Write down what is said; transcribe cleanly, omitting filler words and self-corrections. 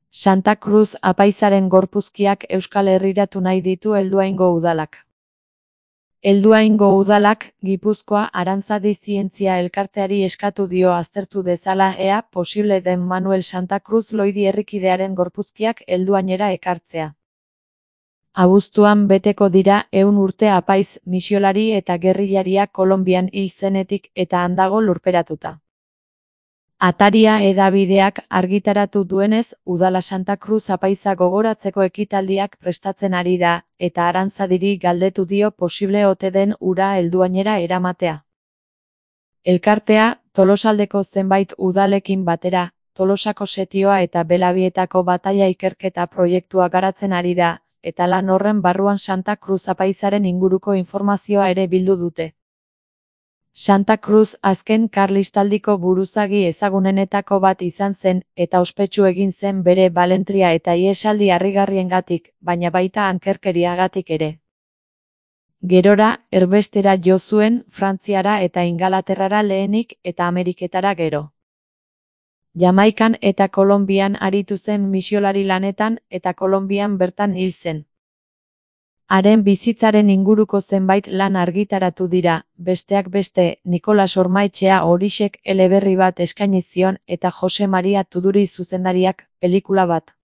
Santa Cruz apaizaren gorpuzkiak Euskal Herriratu nahi ditu Helduaingo udalak. Helduaingo udalak, Gipuzkoa Arantzadi Zientzia Elkarteari eskatu dio aztertu dezala ea posible den Manuel Santa Cruz Loidi herrikidearen gorpuzkiak Helduainera ekartzea. Abuztuan beteko dira 100 urte apaiz, misiolari eta gerrilaria Kolonbian hil zenetik eta handago lurperatuta. Ataria hedabideak argitaratu duenez, udala Santa Cruz apaiza gogoratzeko ekitaldiak prestatzen ari da, eta Arantzadiri galdetu dio posible ote den ura Helduainera eramatea. Elkartea, Tolosaldeko zenbait udalekin batera, Tolosako setioa eta Belabietako bataila ikerketa proiektua garatzen ari da, eta lan horren barruan Santa Cruz apaizaren inguruko informazioa ere bildu dute. Santa Cruz azken karlistaldiko buruzagi ezagunenetako bat izan zen, eta ospetsu egin zen bere balentria eta ihesaldi harrigarriengatik, baina baita ankerkeriagatik ere. Gerora, erbestera jo zuen, Frantziara eta Ingalaterrara lehenik eta Ameriketara gero. Jamaikan eta Kolonbian aritu zen misiolari lanetan eta Kolonbian bertan hil zen. Haren bizitzaren inguruko zenbait lan argitaratu dira, besteak beste, Nikolas Ormaetxea Orixek eleberri bat eskaini zion eta Jose Maria Tuduri zuzendariak pelikula bat.